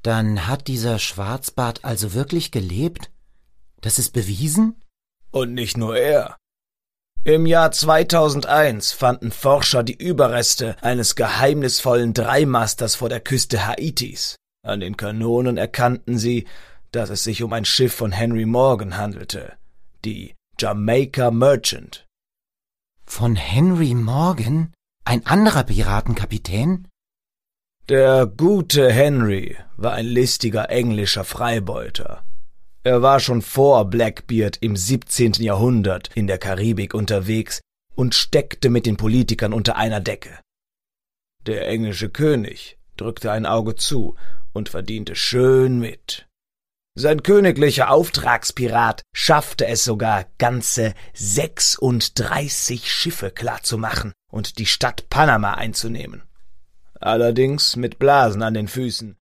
Dann hat dieser Schwarzbart also wirklich gelebt? Das ist bewiesen? Und nicht nur er. Im Jahr 2001 fanden Forscher die Überreste eines geheimnisvollen Dreimasters vor der Küste Haitis. An den Kanonen erkannten sie, dass es sich um ein Schiff von Henry Morgan handelte, die Jamaica Merchant. Von Henry Morgan? Ein anderer Piratenkapitän? Der gute Henry war ein listiger englischer Freibeuter. Er war schon vor Blackbeard im 17. Jahrhundert in der Karibik unterwegs und steckte mit den Politikern unter einer Decke. Der englische König drückte ein Auge zu und verdiente schön mit. Sein königlicher Auftragspirat schaffte es sogar, ganze 36 Schiffe klarzumachen und die Stadt Panama einzunehmen. Allerdings mit Blasen an den Füßen,